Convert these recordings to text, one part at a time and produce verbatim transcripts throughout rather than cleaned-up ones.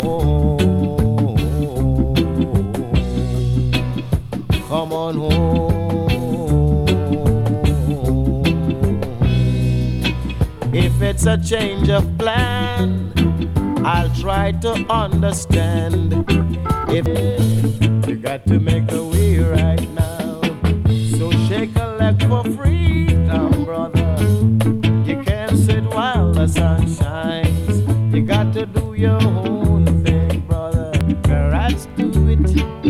home. Come on home. If it's a change of plan, I'll try to understand. If you got to make a way right now, so shake a leg for freedom, brother. You can't sit while the sun shines. You got to do your own thing, brother. The rats do it,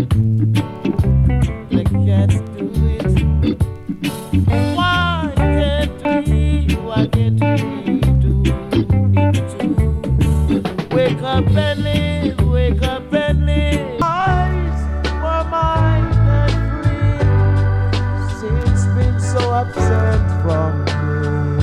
the cats do it. Why can't we? Why can't we do it too? Wake up and live, wake up and live. Eyes were mine and free. Since been so absent from me.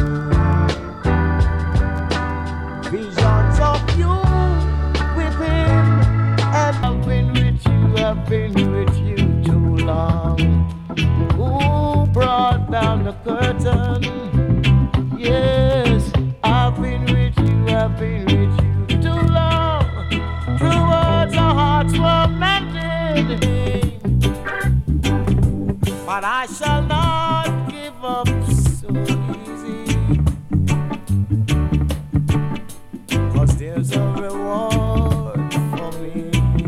Visions of you with him, and I've been with you, I've been with you too long. Who brought down the curtain? Yes, I've been with you, I've been with you too long. True words, our hearts were mended, but I shall not give up so easy, 'cause there's a reward for me.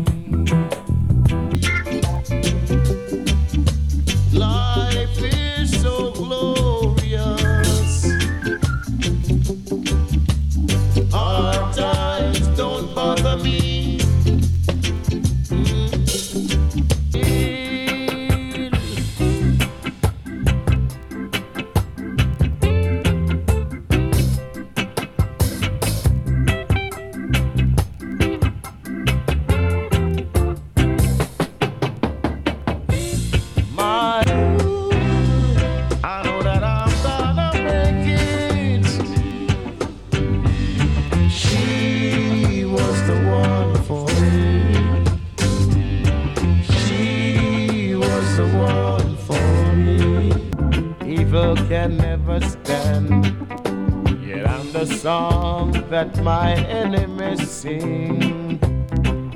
Life is so glorious. Hard times don't bother me. My, I know that I'm gonna make it. She was the one for me. She was the one for me. Evil can never stand. Yet I'm the song that my enemies sing.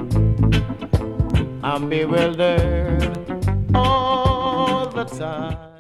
I'm bewildered all the time.